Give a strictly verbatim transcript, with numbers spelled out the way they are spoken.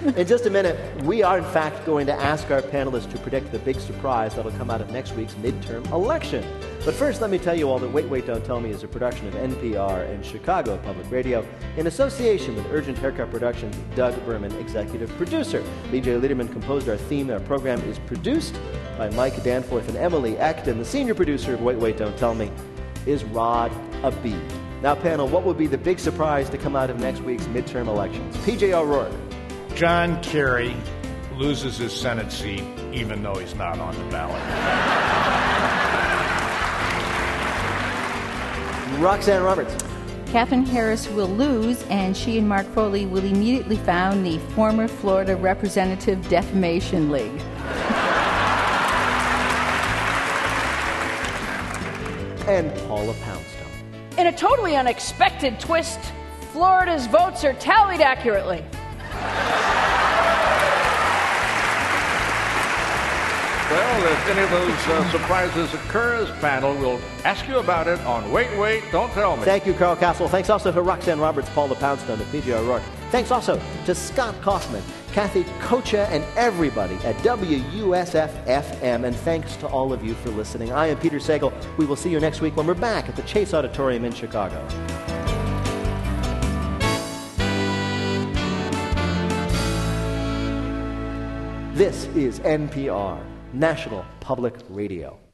In just a minute, we are in fact going to ask our panelists to predict the big surprise that'll come out of next week's midterm election. But first, let me tell you all that Wait, Wait, Don't Tell Me is a production of N P R and Chicago Public Radio in association with Urgent Haircut Productions' Doug Berman, executive producer. B J Liederman composed our theme. Our program is produced by Mike Danforth and Emily Eckton. The senior producer of Wait, Wait, Don't Tell Me is Rod Abid. Now, panel, what would be the big surprise to come out of next week's midterm elections? P J O'Rourke. John Kerry loses his Senate seat even though he's not on the ballot. Roxanne Roberts. Katherine Harris will lose, and she and Mark Foley will immediately found the former Florida Representative Defamation League. And Paula Poundstone. In a totally unexpected twist, Florida's votes are tallied accurately. Well, if any of those uh, surprises occur, as panel, we'll ask you about it on Wait, Wait, Don't Tell Me. Thank you, Carl Castle. Thanks also to Roxanne Roberts, Paula Poundstone, and P J O'Rourke. Thanks also to Scott Kaufman, Kathy Kocha, and everybody at W U S F F M. And thanks to all of you for listening. I am Peter Sagal. We will see you next week when we're back at the Chase Auditorium in Chicago. This is N P R, National Public Radio.